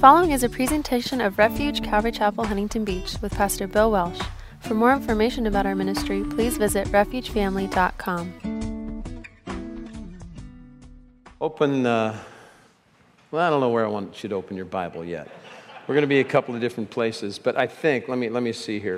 following is a presentation of Refuge Calvary Chapel, Huntington Beach with Pastor Bill Welsh. For more information about our ministry, please visit refugefamily.com. Open, I don't know where I want you to open your Bible yet. We're going to be a couple of different places, but I think, let me see here.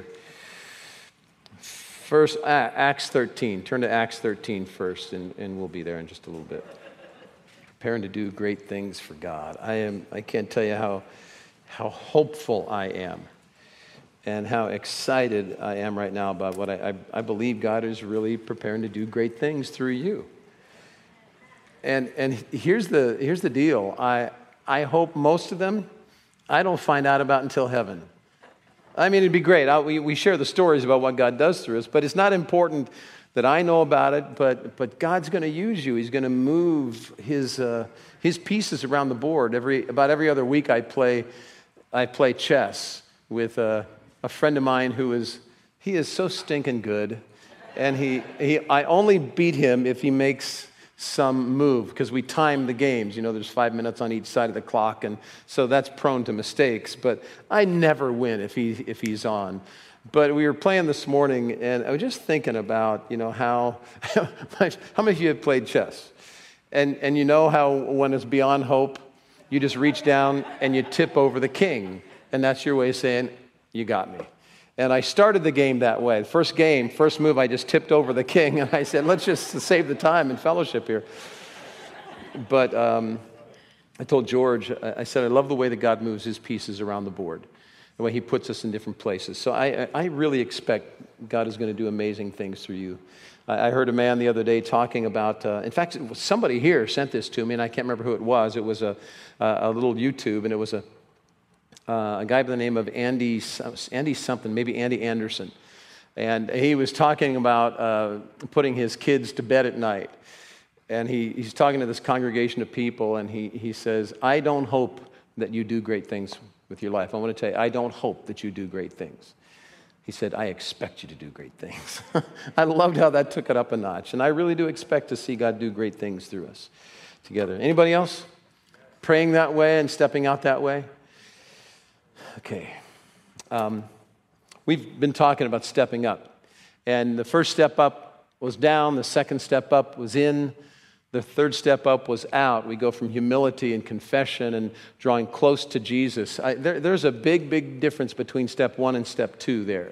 First, Acts 13. Turn to Acts 13 first, and we'll be there in just a little bit. Preparing to do great things for God. I can't tell you how hopeful I am and how excited I am right now about what I believe God is really preparing to do great things through you. And here's the deal. I hope most of them I don't find out about until heaven. I mean, it'd be great. We share the stories about what God does through us, but it's not important that I know about it, but God's going to use you. He's going to move His pieces around the board. About every other week I play chess with a friend of mine he is so stinking good, and I only beat him if he makes some move, because we time the games. You know, there's 5 minutes on each side of the clock, and so that's prone to mistakes. But I never win if he's on. But we were playing this morning, and I was just thinking about, how many of you have played chess? And you know how when it's beyond hope, you just reach down and you tip over the king. And that's your way of saying, you got me. And I started the game that way. First move, I just tipped over the king, and I said, let's just save the time and fellowship here. But I told George, I said, I love the way that God moves His pieces around the board, the way He puts us in different places. So I really expect God is going to do amazing things through you. I heard a man the other day talking about, in fact, somebody here sent this to me, and I can't remember who it was. It was a little YouTube, and it was a guy by the name of Andy something, maybe Andy Anderson. And he was talking about putting his kids to bed at night. And he's talking to this congregation of people, and he says, I don't hope that you do great things with your life. I want to tell you, I don't hope that you do great things. He said, I expect you to do great things. I loved how that took it up a notch. And I really do expect to see God do great things through us together. Anybody else praying that way and stepping out that way? Okay. We've been talking about stepping up. And the first step up was down. The second step up was in. The third step up was out. We go from humility and confession and drawing close to Jesus. There's a big, big difference between step one and step two there.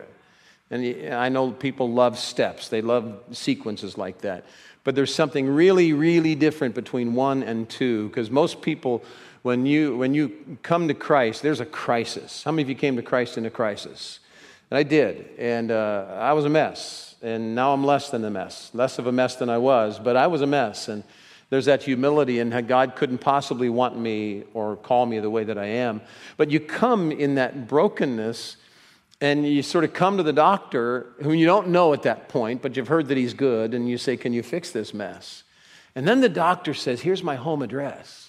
And I know people love steps. They love sequences like that. But there's something really, really different between one and two, because most people, when you come to Christ, there's a crisis. How many of you came to Christ in a crisis? And I did. And I was a mess. And now I'm less than a mess. Less of a mess than I was, but I was a mess. And there's that humility, and how God couldn't possibly want me or call me the way that I am. But you come in that brokenness, and you sort of come to the doctor, whom you don't know at that point, but you've heard that he's good, and you say, can you fix this mess? And then the doctor says, here's my home address.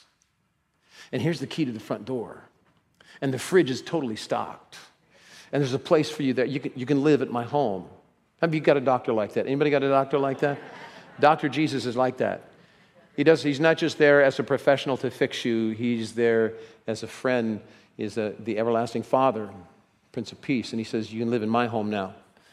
And here's the key to the front door. And the fridge is totally stocked. And there's a place for you there. You can live at my home. Have you got a doctor like that? Anybody got a doctor like that? Dr. Jesus is like that. He's not just there as a professional to fix you. He's there as a friend, is the everlasting Father, Prince of Peace. And He says, you can live in my home now.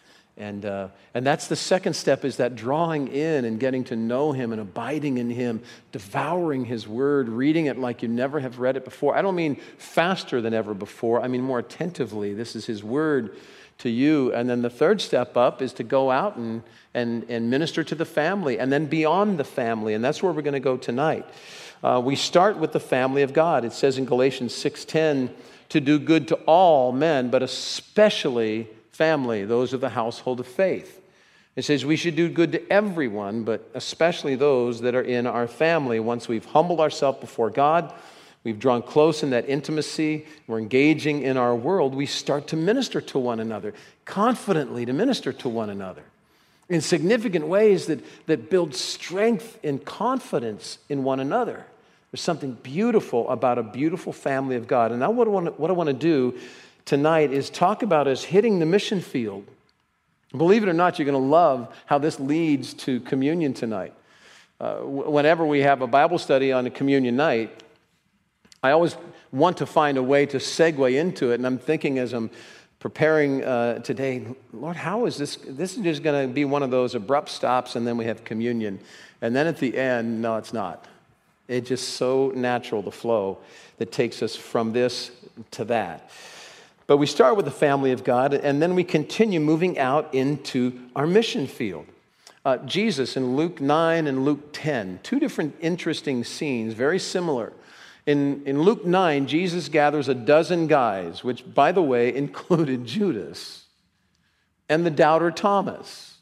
And that's the second step, is that drawing in and getting to know Him and abiding in Him, devouring His Word, reading it like you never have read it before. I don't mean faster than ever before. I mean more attentively. This is His Word to you. And then the third step up is to go out and minister to the family, and then beyond the family. And that's where we're going to go tonight. We start with the family of God. It says in Galatians 6:10 to do good to all men, but especially family, those of the household of faith. It says we should do good to everyone, but especially those that are in our family. Once we've humbled ourselves before God, we've drawn close in that intimacy, we're engaging in our world, we start to minister to one another, confidently to minister to one another in significant ways that build strength and confidence in one another. There's something beautiful about a beautiful family of God. And now what I want to do tonight is talk about us hitting the mission field. Believe it or not, you're going to love how this leads to communion tonight. Whenever we have a Bible study on a communion night, I always want to find a way to segue into it. And I'm thinking as I'm preparing today, Lord, how is this? This is just going to be one of those abrupt stops, and then we have communion. And then at the end, no, it's not. It's just so natural, the flow that takes us from this to that. But we start with the family of God, and then we continue moving out into our mission field. Jesus in Luke 9 and Luke 10, two different interesting scenes, very similar. In Luke 9, Jesus gathers a dozen guys, which, by the way, included Judas and the doubter Thomas.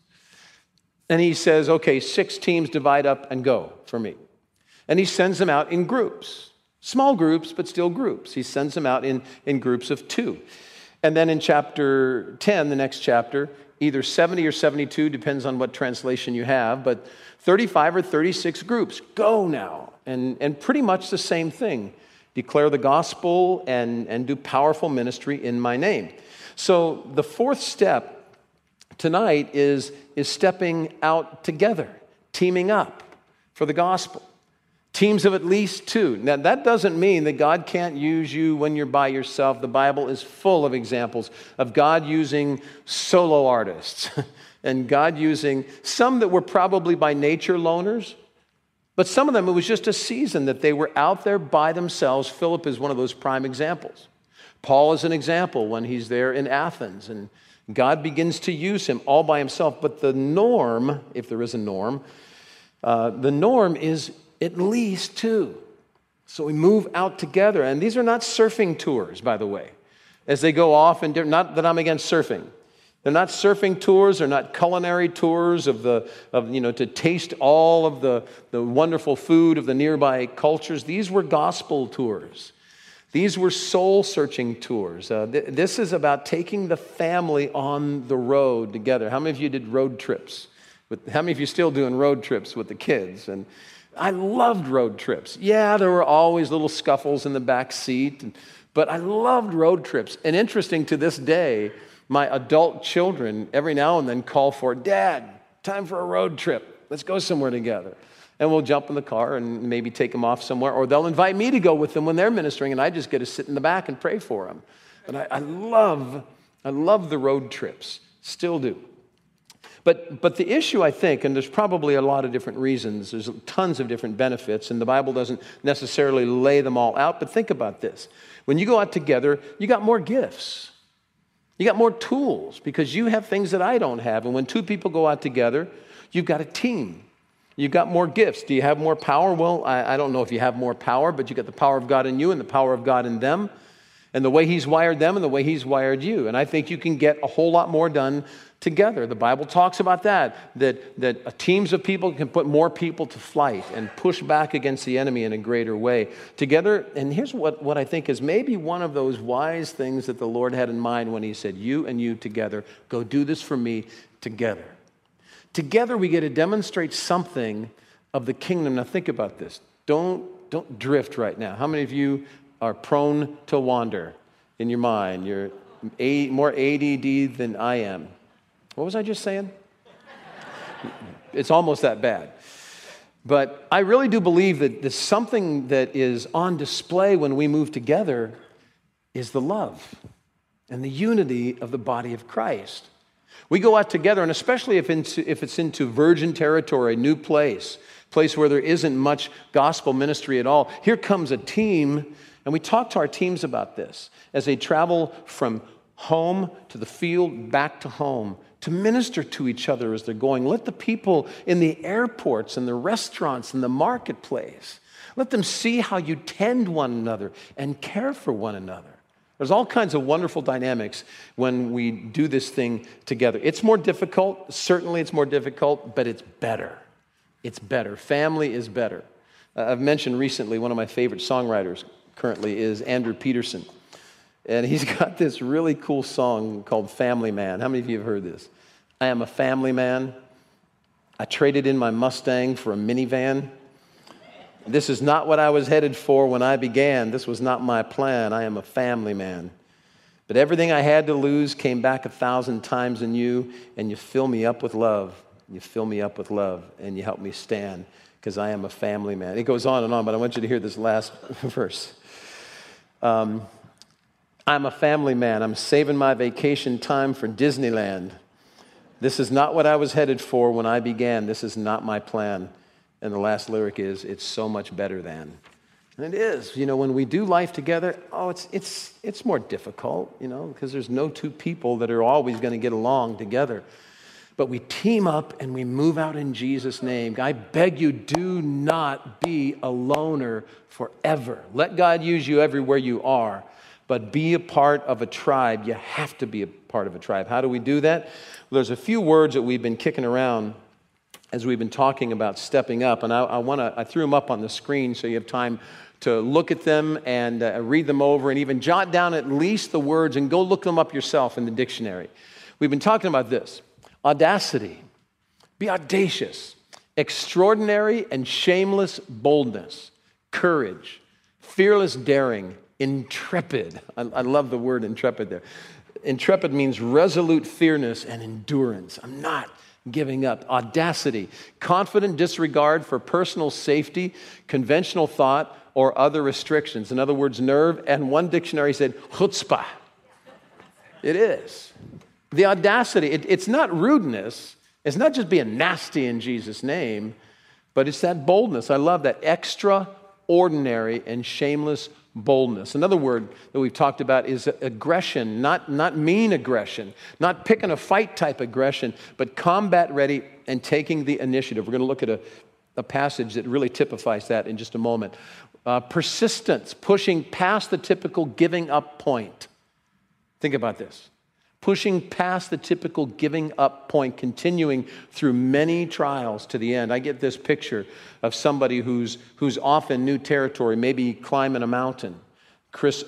And he says, okay, 6 teams, divide up and go for me. And he sends them out in groups, small groups, but still groups. He sends them out in groups of 2. And then in chapter 10, the next chapter, either 70 or 72, depends on what translation you have, but 35 or 36 groups. Go now. And pretty much the same thing. Declare the gospel and do powerful ministry in my name. So the 4th step tonight is stepping out together, teaming up for the gospel. Teams of at least 2. Now, that doesn't mean that God can't use you when you're by yourself. The Bible is full of examples of God using solo artists and God using some that were probably by nature loners, but some of them, it was just a season that they were out there by themselves. Philip is one of those prime examples. Paul is an example when he's there in Athens, and God begins to use him all by himself. But the norm, if there is a norm, the norm is at least 2. So we move out together. And these are not surfing tours, by the way, as they go off. And not that I'm against surfing. They're not surfing tours. They're not culinary tours to taste all of the wonderful food of the nearby cultures. These were gospel tours. These were soul-searching tours. This is about taking the family on the road together. How many of you did road trips? How many of you still doing road trips with the kids? And I loved road trips. Yeah, there were always little scuffles in the back seat, but I loved road trips. And interesting, to this day, my adult children every now and then call for, Dad, time for a road trip. Let's go somewhere together. And we'll jump in the car and maybe take them off somewhere, or they'll invite me to go with them when they're ministering, and I just get to sit in the back and pray for them. But I love the road trips, still do. But the issue, I think, and there's probably a lot of different reasons, there's tons of different benefits, and the Bible doesn't necessarily lay them all out, but think about this. When you go out together, you got more gifts. You got more tools because you have things that I don't have. And when 2 people go out together, you've got a team. You've got more gifts. Do you have more power? Well, I don't know if you have more power, but you got the power of God in you and the power of God in them, and the way He's wired them and the way He's wired you. And I think you can get a whole lot more done together. The Bible talks about that teams of people can put more people to flight and push back against the enemy in a greater way together. And here's what I think is maybe one of those wise things that the Lord had in mind when He said, you and you together, go do this for me together. Together we get to demonstrate something of the kingdom. Now think about this. Don't drift right now. How many of you are prone to wander in your mind? You're more ADD than I am. What was I just saying? It's almost that bad. But I really do believe that there's something that is on display when we move together is the love and the unity of the body of Christ. We go out together, and especially if it's into virgin territory, new place where there isn't much gospel ministry at all. Here comes a team, and we talk to our teams about this as they travel from home to the field, back to home, to minister to each other as they're going. Let the people in the airports and the restaurants and the marketplace, let them see how you tend one another and care for one another. There's all kinds of wonderful dynamics when we do this thing together. It's more difficult. Certainly it's more difficult, but it's better. It's better. Family is better. I've mentioned recently one of my favorite songwriters currently is Andrew Peterson. And he's got this really cool song called Family Man. How many of you have heard this? I am a family man. I traded in my Mustang for a minivan. This is not what I was headed for when I began. This was not my plan. I am a family man. But everything I had to lose came back 1,000 times in you, and you fill me up with love. You fill me up with love, and you help me stand because I am a family man. It goes on, but I want you to hear this last verse. I'm a family man. I'm saving my vacation time for Disneyland. This is not what I was headed for when I began. This is not my plan. And the last lyric is, it's so much better than. And it is. When we do life together, it's more difficult, because there's no two people that are always going to get along together. But we team up and we move out in Jesus' name. I beg you, do not be a loner forever. Let God use you everywhere you are, but be a part of a tribe. You have to be a part of a tribe. How do we do that? Well, there's a few words that we've been kicking around as we've been talking about stepping up, and I threw them up on the screen so you have time to look at them and read them over and even jot down at least the words and go look them up yourself in the dictionary. We've been talking about this. Audacity, be audacious, extraordinary and shameless boldness, courage, fearless daring, intrepid. I love the word intrepid there. Intrepid means resolute fearlessness and endurance. I'm not giving up. Audacity, confident disregard for personal safety, conventional thought, or other restrictions. In other words, nerve, and one dictionary said chutzpah. It is. The audacity, it's not rudeness. It's not just being nasty in Jesus' name, but it's that boldness. I love that. Extraordinary and shameless boldness. Another word that we've talked about is aggression, not mean aggression, not picking a fight type aggression, but combat ready and taking the initiative. We're going to look at a passage that really typifies that in just a moment. Persistence, pushing past the typical giving up point. Think about this. Pushing past the typical giving up point, continuing through many trials to the end. I get this picture of somebody who's off in new territory, maybe climbing a mountain. Chris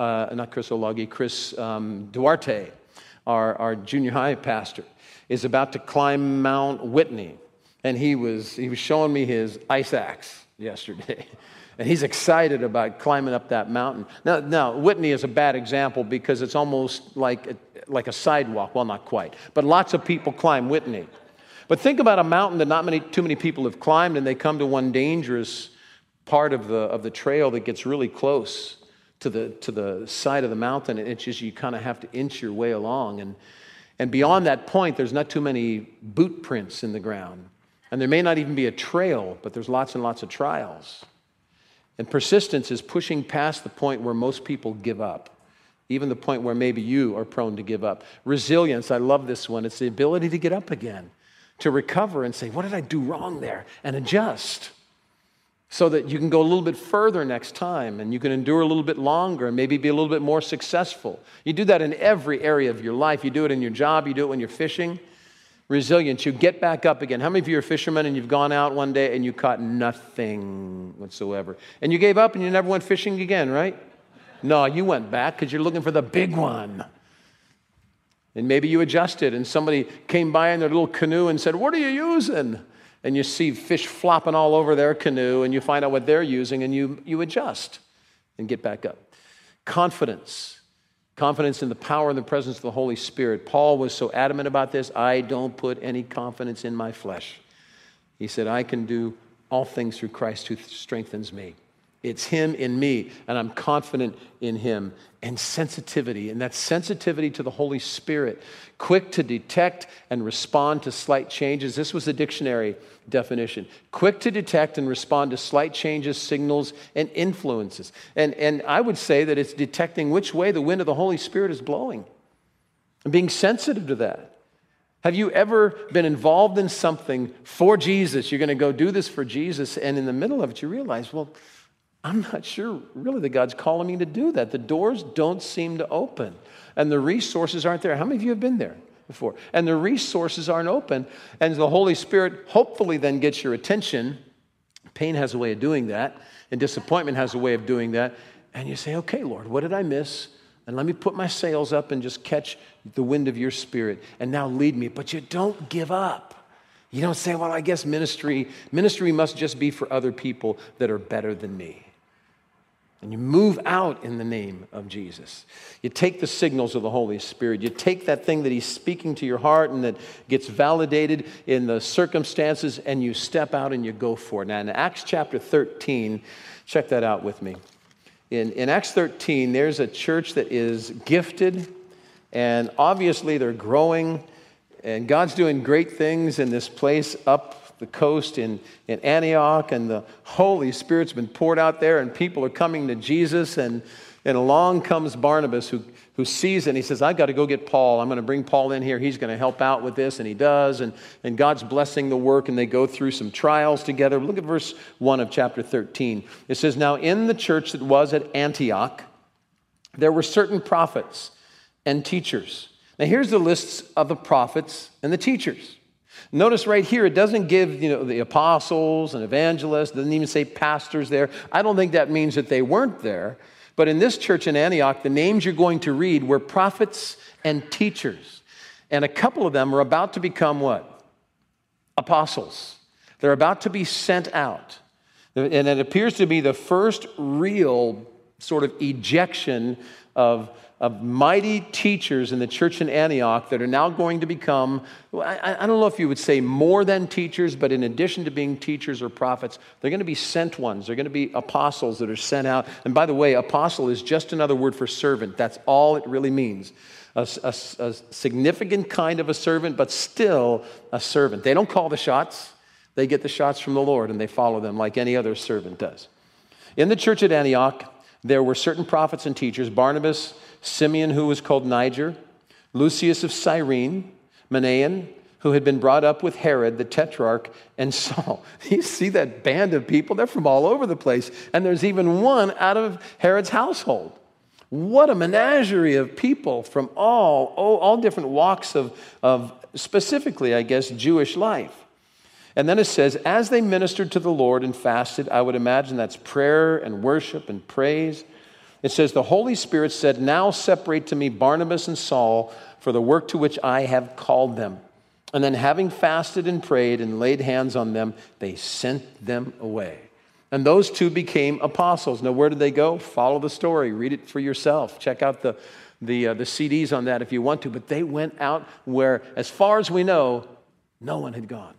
Duarte, our junior high pastor, is about to climb Mount Whitney, and he was showing me his ice axe yesterday. And he's excited about climbing up that mountain. Now, Whitney is a bad example because it's almost like a sidewalk. Well, not quite. But lots of people climb Whitney. But think about a mountain that not too many people have climbed, and they come to one dangerous part of the trail that gets really close to the side of the mountain. And it's just you kind of have to inch your way along. And beyond that point, there's not too many boot prints in the ground. And there may not even be a trail, but there's lots and lots of trials. And persistence is pushing past the point where most people give up, even the point where maybe you are prone to give up. Resilience, I love this one. It's the ability to get up again, to recover and say, what did I do wrong there? And adjust so that you can go a little bit further next time and you can endure a little bit longer and maybe be a little bit more successful. You do that in every area of your life. You do it in your job. You do it when you're fishing. Resilience, you get back up again. How many of you are fishermen and you've gone out one day and you caught nothing whatsoever? And you gave up and you never went fishing again, right? No, you went back because you're looking for the big one. And maybe you adjusted and somebody came by in their little canoe and said, what are you using? And you see fish flopping all over their canoe and you find out what they're using and you adjust and get back up. Confidence in the power and the presence of the Holy Spirit. Paul was so adamant about this. I don't put any confidence in my flesh. He said, I can do all things through Christ who strengthens me. It's Him in me, and I'm confident in Him. And sensitivity, and that's sensitivity to the Holy Spirit. Quick to detect and respond to slight changes. This was the dictionary definition. Quick to detect and respond to slight changes, signals, and influences. And I would say that it's detecting which way the wind of the Holy Spirit is blowing and being sensitive to that. Have you ever been involved in something for Jesus? You're going to go do this for Jesus, and in the middle of it, you realize, well, I'm not sure really that God's calling me to do that. The doors don't seem to open, and the resources aren't there. How many of you have been there before? And the resources aren't open, and the Holy Spirit hopefully then gets your attention. Pain has a way of doing that, and disappointment has a way of doing that. And you say, okay, Lord, what did I miss? And let me put my sails up and just catch the wind of your Spirit, and now lead me. But you don't give up. You don't say, well, I guess ministry must just be for other people that are better than me. And you move out in the name of Jesus. You take the signals of the Holy Spirit. You take that thing that He's speaking to your heart and that gets validated in the circumstances, and you step out and you go for it. Now, in Acts chapter 13, check that out with me. In Acts 13, there's a church that is gifted, and obviously they're growing, and God's doing great things in this place up the coast in Antioch, and the Holy Spirit's been poured out there, and people are coming to Jesus, and along comes Barnabas, who sees it, and he says, I've got to go get Paul. I'm going to bring Paul in here. He's going to help out with this, and he does, and God's blessing the work, and they go through some trials together. Look at verse 1 of chapter 13. It says, now in the church that was at Antioch, there were certain prophets and teachers. Now here's the lists of the prophets and the teachers. Notice right here, it doesn't give, the apostles and evangelists. It doesn't even say pastors there. I don't think that means that they weren't there. But in this church in Antioch, the names you're going to read were prophets and teachers. And a couple of them are about to become what? Apostles. They're about to be sent out. And it appears to be the first real sort of ejection of mighty teachers in the church in Antioch that are now going to become, I don't know if you would say more than teachers, but in addition to being teachers or prophets, they're going to be sent ones. They're going to be apostles that are sent out. And by the way, apostle is just another word for servant. That's all it really means. A significant kind of a servant, but still a servant. They don't call the shots. They get the shots from the Lord, and they follow them like any other servant does. In the church at Antioch, there were certain prophets and teachers, Barnabas, Simeon, who was called Niger, Lucius of Cyrene, Manaen, who had been brought up with Herod, the tetrarch, and Saul. You see that band of people? They're from all over the place. And there's even one out of Herod's household. What a menagerie of people from all different walks of specifically, I guess, Jewish life. And then it says, as they ministered to the Lord and fasted, I would imagine that's prayer and worship and praise. It says, the Holy Spirit said, now separate to me Barnabas and Saul for the work to which I have called them. And then having fasted and prayed and laid hands on them, they sent them away. And those two became apostles. Now, where did they go? Follow the story. Read it for yourself. Check out the CDs on that if you want to. But they went out where, as far as we know, no one had gone.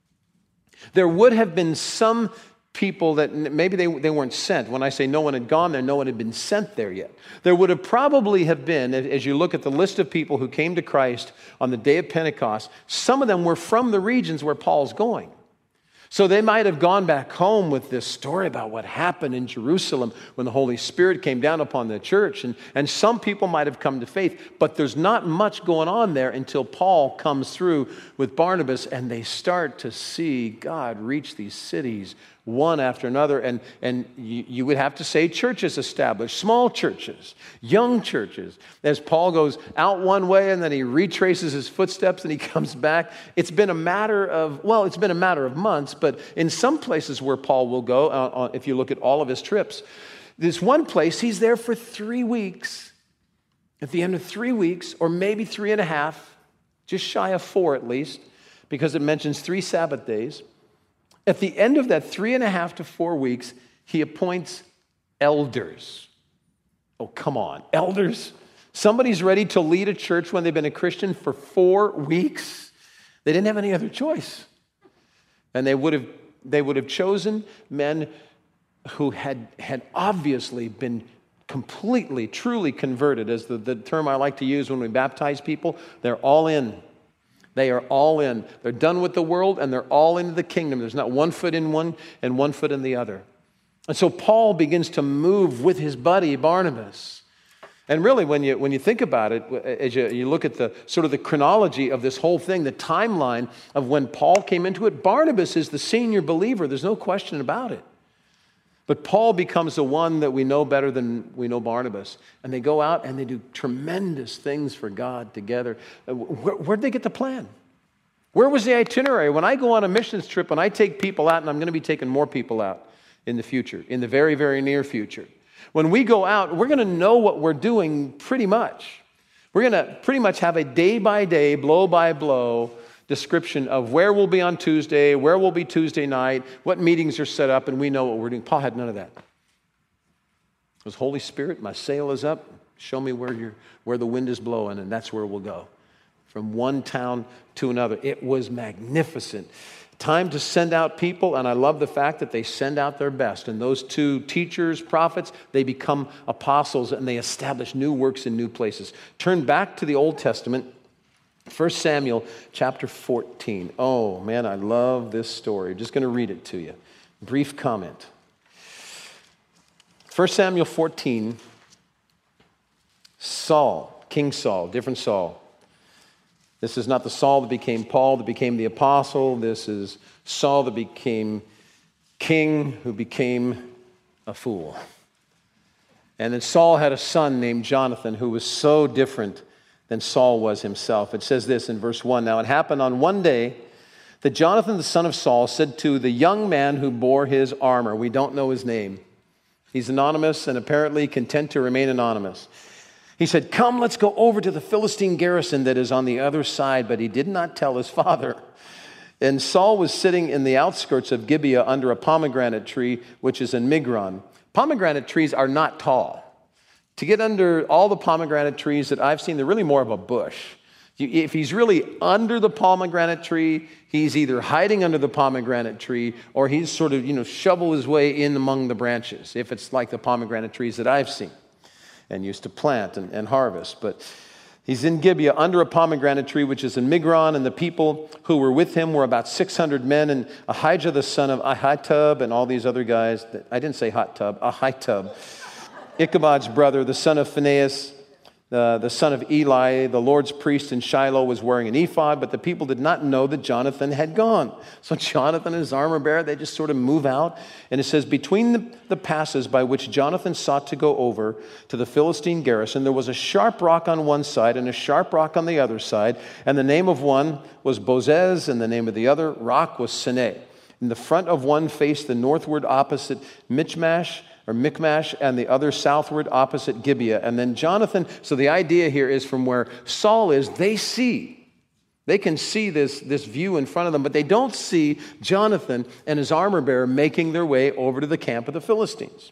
There would have been some people that maybe they weren't sent. When I say no one had gone there, no one had been sent there yet. There would have probably have been, as you look at the list of people who came to Christ on the day of Pentecost, some of them were from the regions where Paul's going. So they might have gone back home with this story about what happened in Jerusalem when the Holy Spirit came down upon the church. And some people might have come to faith, but there's not much going on there until Paul comes through with Barnabas and they start to see God reach these cities one after another. And you would have to say churches established, small churches, young churches. As Paul goes out one way and then he retraces his footsteps and he comes back. It's been a matter of months, but in some places where Paul will go, if you look at all of his trips, there's one place he's there for 3 weeks. At the end of 3 weeks, or maybe 3.5, just shy of 4 at least, because it mentions 3 Sabbath days. At the end of that 3.5 to 4 weeks, he appoints elders. Oh, come on, elders? Somebody's ready to lead a church when they've been a Christian for 4 weeks? They didn't have any other choice. And they would have chosen men who had obviously been completely, truly converted, as the term I like to use when we baptize people. They're all in. They are all in. They're done with the world and they're all into the kingdom. There's not one foot in one and one foot in the other. And so Paul begins to move with his buddy Barnabas. And really, when you think about it, as you look at the sort of the chronology of this whole thing, the timeline of when Paul came into it, Barnabas is the senior believer. There's no question about it. But Paul becomes the one that we know better than we know Barnabas. And they go out and they do tremendous things for God together. Where'd they get the plan? Where was the itinerary? When I go on a missions trip, when I take people out, and I'm going to be taking more people out in the future, in the very, very near future. When we go out, we're going to know what we're doing pretty much. We're going to pretty much have a day-by-day, blow-by-blow description of where we'll be on Tuesday, where we'll be Tuesday night, what meetings are set up, and we know what we're doing. Paul had none of that. It was Holy Spirit, my sail is up. Show me where the wind is blowing, and that's where we'll go. From one town to another. It was magnificent. Time to send out people, and I love the fact that they send out their best. And those two teachers, prophets, they become apostles, and they establish new works in new places. Turn back to the Old Testament, 1 Samuel chapter 14. Oh, man, I love this story. I'm just going to read it to you. Brief comment. 1 Samuel 14, Saul, King Saul, different Saul. This is not the Saul that became Paul, that became the apostle. This is Saul that became king, who became a fool. And then Saul had a son named Jonathan, who was so different than Saul was himself. It says this in verse 1. Now it happened on one day that Jonathan, the son of Saul, said to the young man who bore his armor, we don't know his name. He's anonymous and apparently content to remain anonymous. He said, come, let's go over to the Philistine garrison that is on the other side. But he did not tell his father. And Saul was sitting in the outskirts of Gibeah under a pomegranate tree, which is in Migron. Pomegranate trees are not tall. To get under all the pomegranate trees that I've seen, they're really more of a bush. If he's really under the pomegranate tree, he's either hiding under the pomegranate tree or he's sort of, shovel his way in among the branches, if it's like the pomegranate trees that I've seen and used to plant and harvest. But he's in Gibeah under a pomegranate tree, which is in Migron, and the people who were with him were about 600 men, and Ahijah the son of Ahitub and all these other guys. I didn't say hot tub, Ahitub. Ichabod's brother, the son of Phinehas, the son of Eli, the Lord's priest in Shiloh, was wearing an ephod, but the people did not know that Jonathan had gone. So Jonathan and his armor bearer, they just sort of move out. And it says, between the passes by which Jonathan sought to go over to the Philistine garrison, there was a sharp rock on one side and a sharp rock on the other side. And the name of one was Bozez, and the name of the other rock was Seneh. In the front of one faced the northward opposite Michmash, and the other southward opposite Gibeah. And then Jonathan, so the idea here is from where Saul is, they can see this view in front of them, but they don't see Jonathan and his armor bearer making their way over to the camp of the Philistines.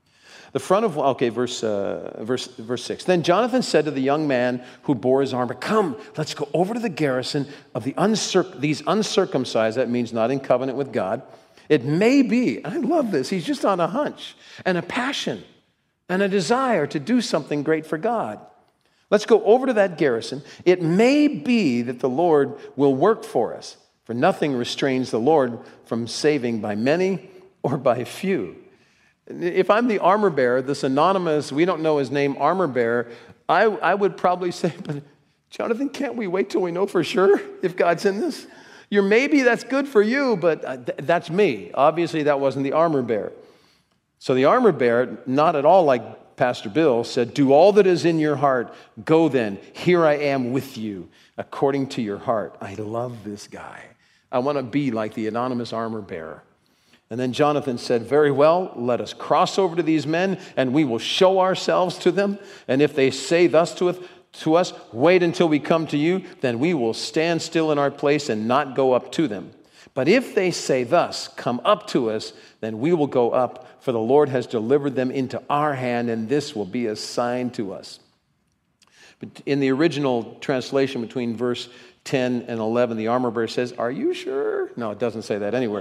Verse 6. Then Jonathan said to the young man who bore his armor, come, let's go over to the garrison of these uncircumcised, that means not in covenant with God. It may be, I love this, he's just on a hunch and a passion and a desire to do something great for God. Let's go over to that garrison. It may be that the Lord will work for us, for nothing restrains the Lord from saving by many or by few. If I'm the armor bearer, this anonymous, we don't know his name, armor bearer, I would probably say, but Jonathan, can't we wait till we know for sure if God's in this? Maybe that's good for you, but that's me. Obviously, that wasn't the armor bearer. So the armor bearer, not at all like Pastor Bill, said, do all that is in your heart. Go then. Here I am with you, according to your heart. I love this guy. I want to be like the anonymous armor bearer. And then Jonathan said, very well, let us cross over to these men, and we will show ourselves to them. And if they say thus to us, wait until we come to you, then we will stand still in our place and not go up to them. But if they say thus, come up to us, then we will go up, for the Lord has delivered them into our hand, and this will be a sign to us. But in the original translation between verse 10 and 11, the armor bearer says, are you sure? No, it doesn't say that anywhere.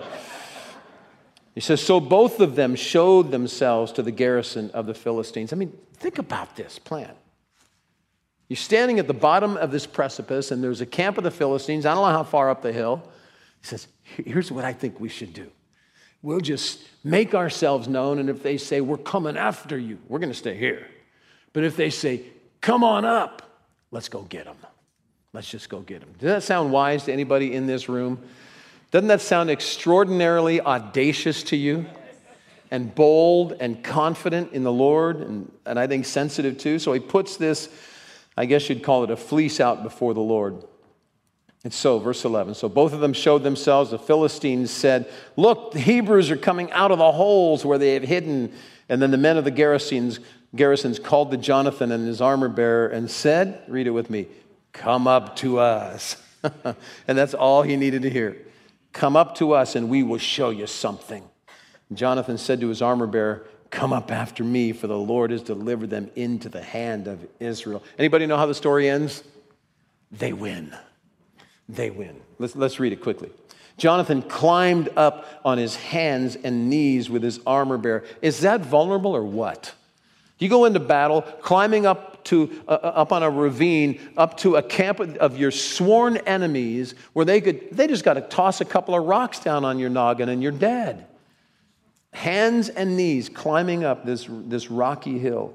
He says, so both of them showed themselves to the garrison of the Philistines. I mean, think about this plan. You're standing at the bottom of this precipice, and there's a camp of the Philistines. I don't know how far up the hill. He says, here's what I think we should do. We'll just make ourselves known, and if they say, we're coming after you, we're going to stay here. But if they say, come on up, let's go get them. Let's just go get them. Does that sound wise to anybody in this room? Doesn't that sound extraordinarily audacious to you? And bold and confident in the Lord, and I think sensitive too. So he puts this, I guess you'd call it a fleece out before the Lord. And so, verse 11, so both of them showed themselves. The Philistines said, look, the Hebrews are coming out of the holes where they have hidden. And then the men of the garrisons called to Jonathan and his armor bearer and said, read it with me, come up to us. And that's all he needed to hear. Come up to us and we will show you something. And Jonathan said to his armor bearer, come up after me, for the Lord has delivered them into the hand of Israel. Anybody know how the story ends? They win. They win. Let's read it quickly. Jonathan climbed up on his hands and knees with his armor bearer. Is that vulnerable or what? You go into battle, climbing up on a ravine, up to a camp of your sworn enemies, where they just got to toss a couple of rocks down on your noggin and you're dead. Hands and knees climbing up this rocky hill.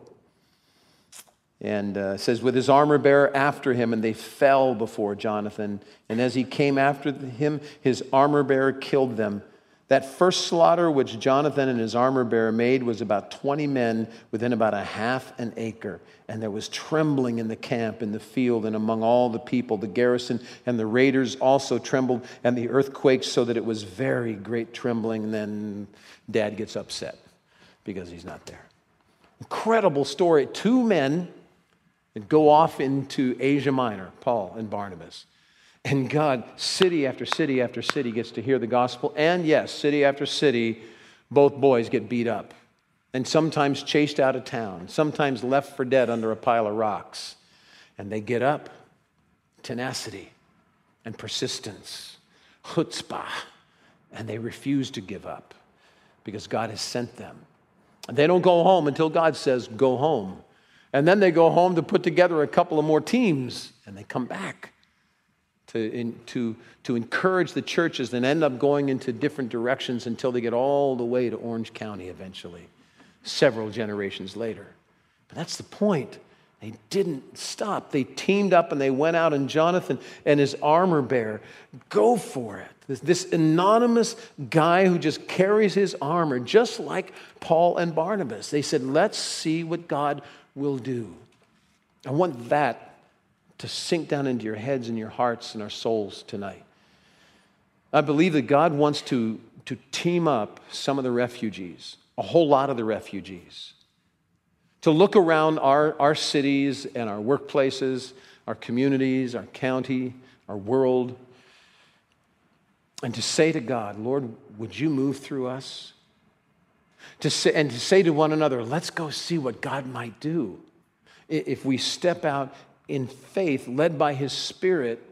And it says, with his armor bearer after him, and they fell before Jonathan. And as he came after him, his armor bearer killed them. That first slaughter which Jonathan and his armor bearer made was about 20 men within about a half an acre. And there was trembling in the camp, in the field, and among all the people. The garrison and the raiders also trembled, and the earth quaked, so that it was very great trembling. And then Dad gets upset because he's not there. Incredible story. 2 men that go off into Asia Minor, Paul and Barnabas. And God, city after city after city, gets to hear the gospel. And yes, city after city, both boys get beat up. And sometimes chased out of town. Sometimes left for dead under a pile of rocks. And they get up. Tenacity and persistence. Chutzpah. And they refuse to give up. Because God has sent them. And they don't go home until God says, go home. And then they go home to put together a couple of more teams. And they come back. To encourage the churches and end up going into different directions until they get all the way to Orange County eventually, several generations later. But that's the point. They didn't stop. They teamed up and they went out, and Jonathan and his armor bearer go for it. This anonymous guy who just carries his armor, just like Paul and Barnabas. They said, let's see what God will do. I want that to sink down into your heads and your hearts and our souls tonight. I believe that God wants to team up some of the refugees, a whole lot of the refugees, to look around our cities and our workplaces, our communities, our county, our world, and to say to God, Lord, would you move through us? To say to one another, let's go see what God might do if we step out in faith, led by His Spirit,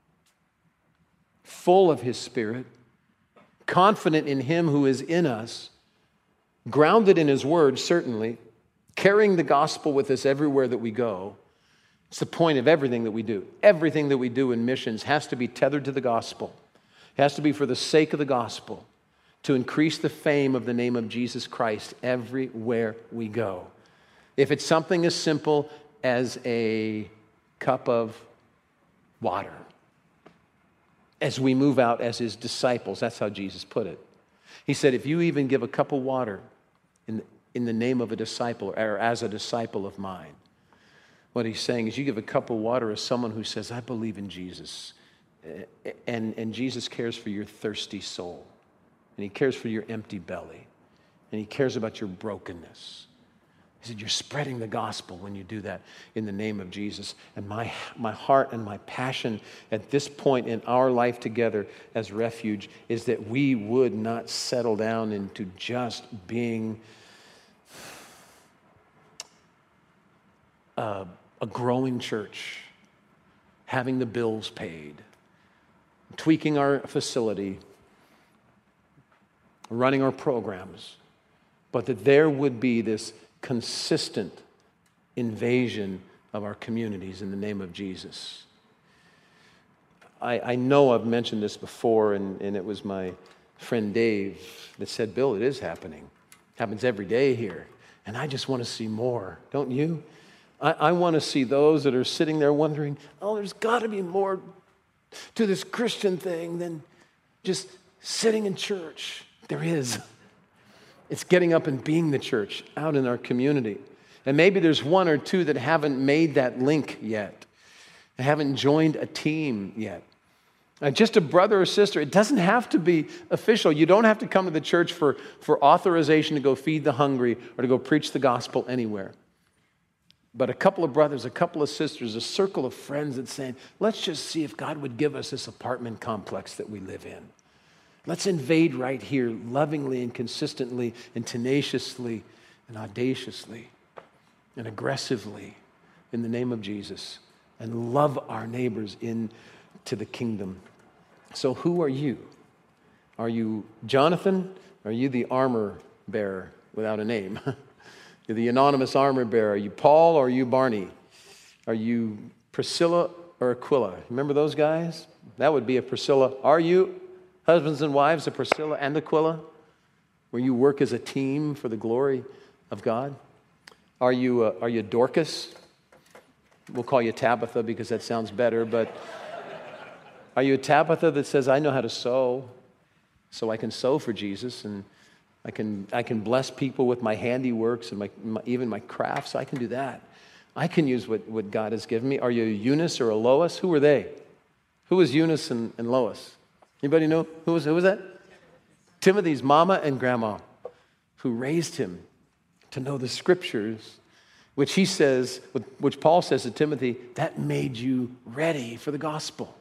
full of His Spirit, confident in Him who is in us, grounded in His Word, certainly, carrying the gospel with us everywhere that we go. It's the point of everything that we do. Everything that we do in missions has to be tethered to the gospel. It has to be for the sake of the gospel, to increase the fame of the name of Jesus Christ everywhere we go. If it's something as simple as a cup of water, as we move out as His disciples, that's how Jesus put it. He said, if you even give a cup of water in the name of a disciple, or as a disciple of mine, what He's saying is you give a cup of water as someone who says, I believe in Jesus, and Jesus cares for your thirsty soul, and He cares for your empty belly, and He cares about your brokenness. He said, you're spreading the gospel when you do that in the name of Jesus. And my heart and my passion at this point in our life together as Refuge is that we would not settle down into just being a growing church, having the bills paid, tweaking our facility, running our programs, but that there would be this consistent invasion of our communities in the name of Jesus. I know I've mentioned this before, and it was my friend Dave that said, Bill, it is happening. It happens every day here. And I just want to see more, don't you? I want to see those that are sitting there wondering, oh, there's got to be more to this Christian thing than just sitting in church. There is. It's getting up and being the church out in our community. And maybe there's one or two that haven't made that link yet. They haven't joined a team yet. Just a brother or sister. It doesn't have to be official. You don't have to come to the church for authorization to go feed the hungry or to go preach the gospel anywhere. But a couple of brothers, a couple of sisters, a circle of friends that's saying, let's just see if God would give us this apartment complex that we live in. Let's invade right here lovingly and consistently and tenaciously and audaciously and aggressively in the name of Jesus and love our neighbors into the kingdom. So who are you? Are you Jonathan? Are you the armor bearer without a name? You're the anonymous armor bearer. Are you Paul or are you Barney? Are you Priscilla or Aquila? Remember those guys? That would be a Priscilla. Are you husbands and wives, a Priscilla and Aquila, where you work as a team for the glory of God? Are you Dorcas? We'll call you Tabitha because that sounds better, but are you a Tabitha that says, I know how to sew, so I can sew for Jesus, and I can bless people with my handiworks and even my crafts. I can do that. I can use what God has given me. Are you a Eunice or a Lois? Who were they? Who was Eunice and Lois? Anybody know? Who was that? Timothy's mama and grandma, who raised him to know the scriptures, which Paul says to Timothy, that made you ready for the gospel.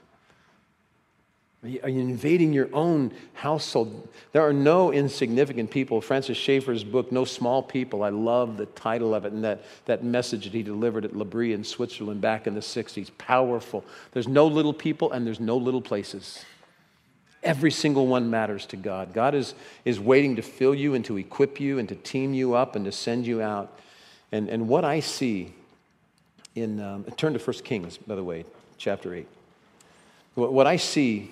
Are you invading your own household? There are no insignificant people. Francis Schaeffer's book, No Small People, I love the title of it, and that message that he delivered at L'Abri in Switzerland back in the 60s. Powerful. There's no little people and there's no little places. Every single one matters to God. God is waiting to fill you and to equip you and to team you up and to send you out. And what I see in, turn to 1 Kings, by the way, chapter 8. What I see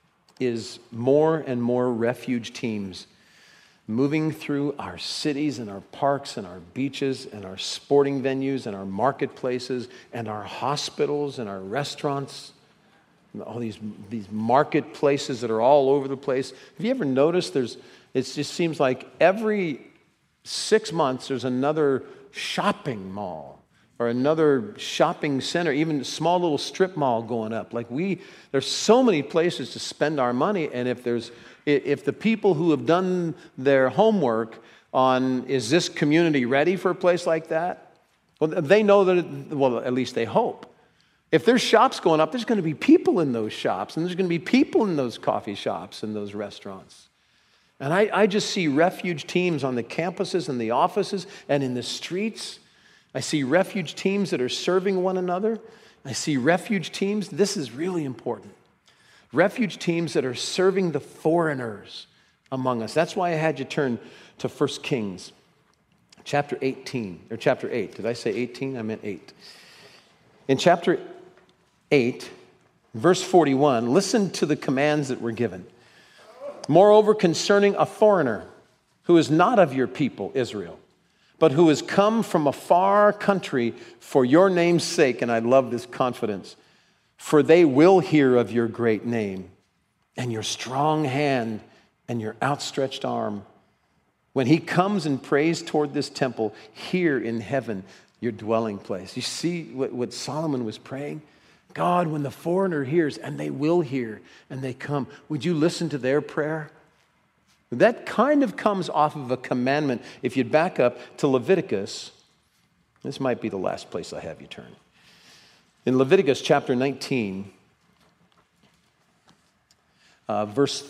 is more and more refuge teams moving through our cities and our parks and our beaches and our sporting venues and our marketplaces and our hospitals and our restaurants. All these marketplaces that are all over the place. Have you ever noticed it just seems like every 6 months there's another shopping mall or another shopping center, even a small little strip mall going up. There's so many places to spend our money, and if the people who have done their homework on, is this community ready for a place like that? Well, they know that, at least they hope. If there's shops going up, there's going to be people in those shops, and there's going to be people in those coffee shops and those restaurants. And I just see refuge teams on the campuses and the offices and in the streets. I see refuge teams that are serving one another. I see refuge teams, this is really important. Refuge teams that are serving the foreigners among us. That's why I had you turn to 1 Kings, chapter 18, or chapter 8. Did I say 18? I meant 8. In chapter 8, verse 41, listen to the commands that were given. Moreover, concerning a foreigner who is not of your people, Israel, but who has come from a far country for your name's sake, and I love this confidence, for they will hear of your great name and your strong hand and your outstretched arm. When he comes and prays toward this temple here in heaven, your dwelling place. You see what Solomon was praying? God, when the foreigner hears, and they will hear, and they come, would you listen to their prayer? That kind of comes off of a commandment. If you'd back up to Leviticus, this might be the last place I have you turn. In Leviticus chapter 19, verse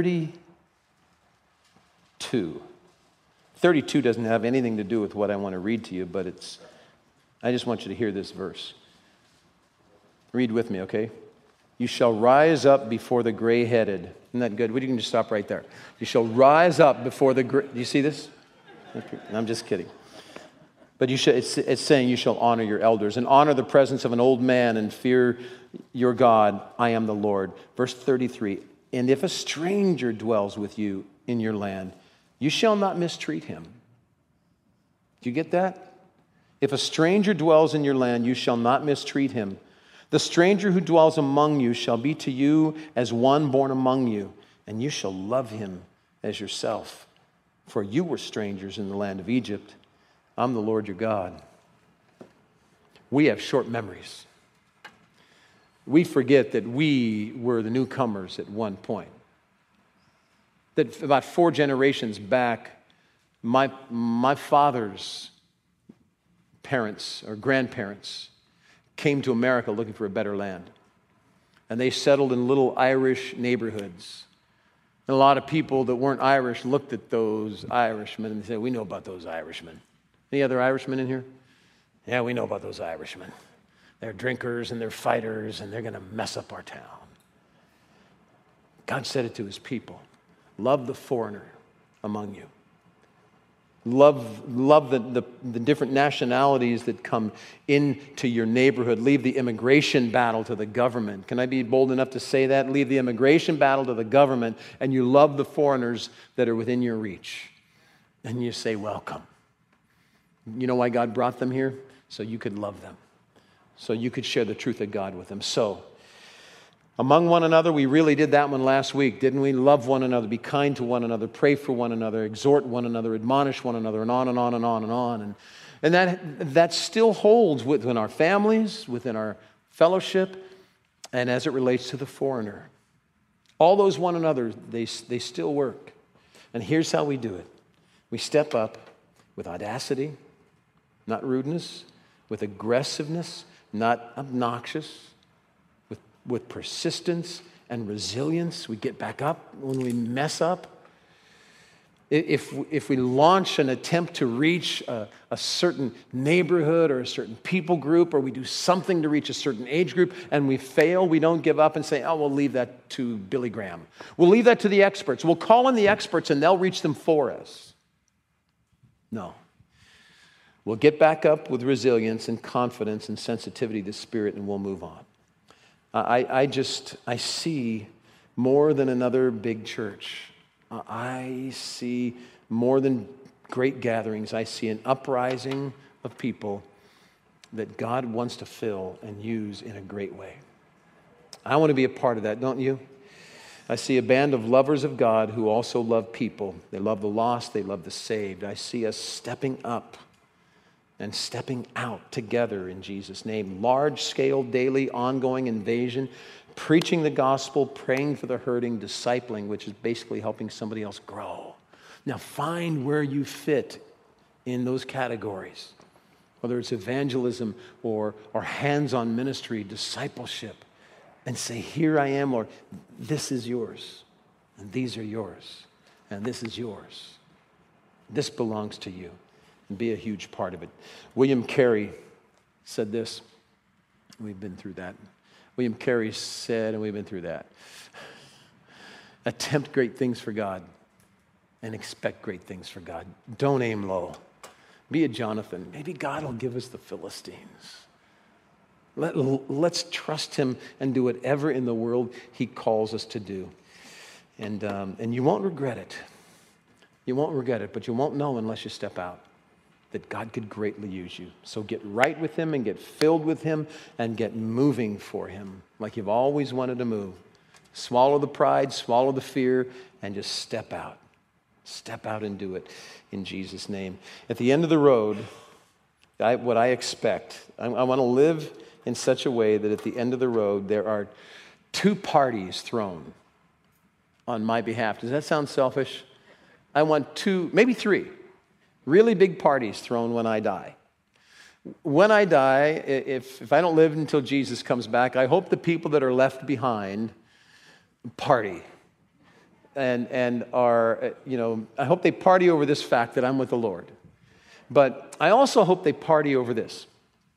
32. 32 doesn't have anything to do with what I want to read to you, but I just want you to hear this verse. Read with me, okay? You shall rise up before the gray-headed. Isn't that good? We can just stop right there. You shall rise up before the gray... Do you see this? I'm just kidding. But it's saying you shall honor your elders and honor the presence of an old man and fear your God. I am the Lord. Verse 33. And if a stranger dwells with you in your land, you shall not mistreat him. Do you get that? If a stranger dwells in your land, you shall not mistreat him. The stranger who dwells among you shall be to you as one born among you, and you shall love him as yourself. For you were strangers in the land of Egypt. I'm the Lord your God. We have short memories. We forget that we were the newcomers at one point. That about 4 generations back, my father's parents or grandparents came to America looking for a better land. And they settled in little Irish neighborhoods. And a lot of people that weren't Irish looked at those Irishmen and said, we know about those Irishmen. Any other Irishmen in here? Yeah, we know about those Irishmen. They're drinkers and they're fighters and they're going to mess up our town. God said it to his people. Love the foreigner among you. Love the different nationalities that come into your neighborhood. Leave the immigration battle to the government. Can I be bold enough to say that? Leave the immigration battle to the government, and you love the foreigners that are within your reach. And you say, welcome. You know why God brought them here? So you could love them. So you could share the truth of God with them. So, among one another, we really did that one last week, didn't we? Love one another, be kind to one another, pray for one another, exhort one another, admonish one another, and on and on and on and on. And that still holds within our families, within our fellowship, and as it relates to the foreigner. All those one another, they still work. And here's how we do it. We step up with audacity, not rudeness, with aggressiveness, not obnoxious, with persistence and resilience. We get back up when we mess up. If we launch an attempt to reach a certain neighborhood or a certain people group, or we do something to reach a certain age group and we fail, we don't give up and say, oh, we'll leave that to Billy Graham. We'll leave that to the experts. We'll call in the experts and they'll reach them for us. No. We'll get back up with resilience and confidence and sensitivity to the Spirit, and we'll move on. I see more than another big church. I see more than great gatherings. I see an uprising of people that God wants to fill and use in a great way. I want to be a part of that, don't you? I see a band of lovers of God who also love people. They love the lost. They love the saved. I see us stepping up and stepping out together in Jesus' name. Large-scale, daily, ongoing invasion, preaching the gospel, praying for the hurting, discipling, which is basically helping somebody else grow. Now find where you fit in those categories, whether it's evangelism or hands-on ministry, discipleship, and say, here I am, Lord, this is yours, and these are yours, and this is yours. This belongs to you. And be a huge part of it. William Carey said this. We've been through that. William Carey said, and we've been through that. Attempt great things for God and expect great things for God. Don't aim low. Be a Jonathan. Maybe God will give us the Philistines. Let's trust him and do whatever in the world he calls us to do. And you won't regret it. You won't regret it, but you won't know unless you step out that God could greatly use you. So get right with him and get filled with him and get moving for him like you've always wanted to move. Swallow the pride, swallow the fear, and just step out. Step out and do it in Jesus' name. At the end of the road, what I expect, I want to live in such a way that at the end of the road, there are 2 parties thrown on my behalf. Does that sound selfish? I want 2, maybe 3. Really big parties thrown when I die. When I die, if I don't live until Jesus comes back, I hope the people that are left behind party. And are, I hope they party over this fact that I'm with the Lord. But I also hope they party over this.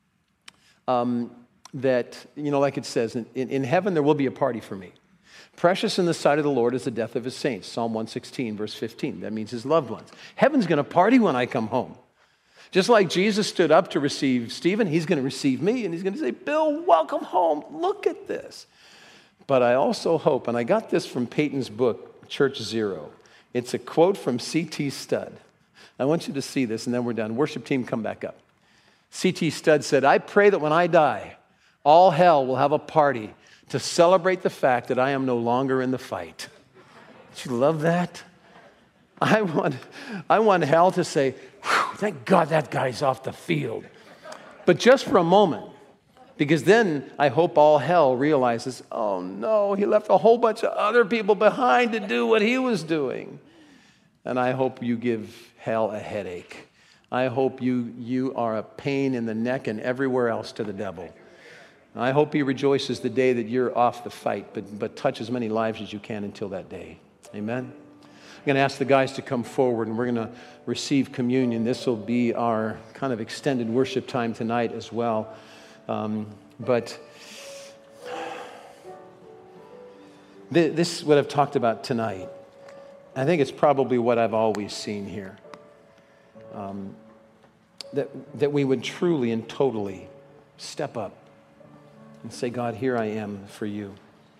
That, like it says, in heaven there will be a party for me. Precious in the sight of the Lord is the death of his saints. Psalm 116, verse 15. That means his loved ones. Heaven's going to party when I come home. Just like Jesus stood up to receive Stephen, he's going to receive me, and he's going to say, Bill, welcome home. Look at this. But I also hope, and I got this from Peyton's book, Church Zero. It's a quote from C.T. Studd. I want you to see this, and then we're done. Worship team, come back up. C.T. Studd said, I pray that when I die, all hell will have a party to celebrate the fact that I am no longer in the fight. Don't you love that? I want hell to say, thank God that guy's off the field. But just for a moment, because then I hope all hell realizes, oh no, he left a whole bunch of other people behind to do what he was doing. And I hope you give hell a headache. I hope you are a pain in the neck and everywhere else to the devil. I hope he rejoices the day that you're off the fight, but touch as many lives as you can until that day. Amen? I'm going to ask the guys to come forward, and we're going to receive communion. This will be our kind of extended worship time tonight as well. But this is what I've talked about tonight. I think it's probably what I've always seen here. That we would truly and totally step up and say, God, here I am for you.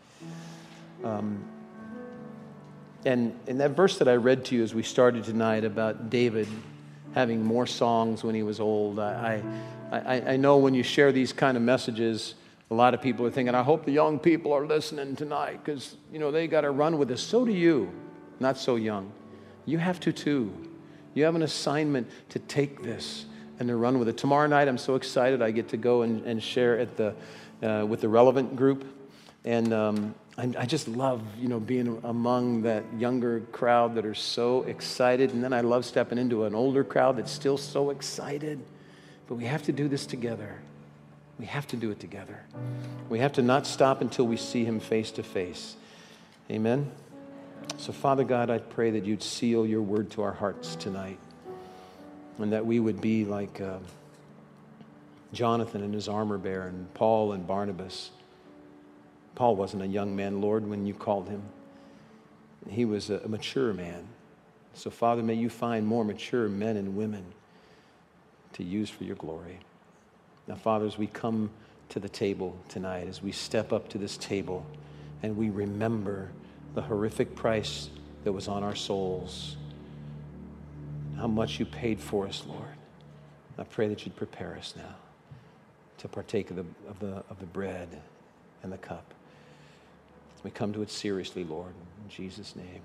And in that verse that I read to you as we started tonight about David having more songs when he was old, I know when you share these kind of messages, a lot of people are thinking, I hope the young people are listening tonight because, they got to run with this. So do you, not so young. You have to too. You have an assignment to take this and to run with it. Tomorrow night, I'm so excited. I get to go and share at with the Relevant group. And I just love, being among that younger crowd that are so excited. And then I love stepping into an older crowd that's still so excited. But we have to do this together. We have to do it together. We have to not stop until we see him face to face. Amen? So, Father God, I pray that you'd seal your word to our hearts tonight. And that we would be like Jonathan and his armor bearer and Paul and Barnabas. Paul wasn't a young man, Lord, when you called him. He was a mature man. So, Father, may you find more mature men and women to use for your glory. Now, Father, as we come to the table tonight, as we step up to this table and we remember the horrific price that was on our souls, how much you paid for us, Lord, I pray that you'd prepare us now to partake of the bread and the cup. We come to it seriously, Lord. In Jesus' name,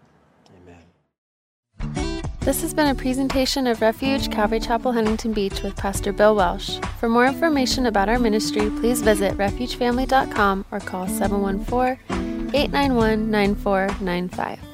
amen. This has been a presentation of Refuge Calvary Chapel, Huntington Beach with Pastor Bill Welsh. For more information about our ministry, please visit refugefamily.com or call 714-891-9495.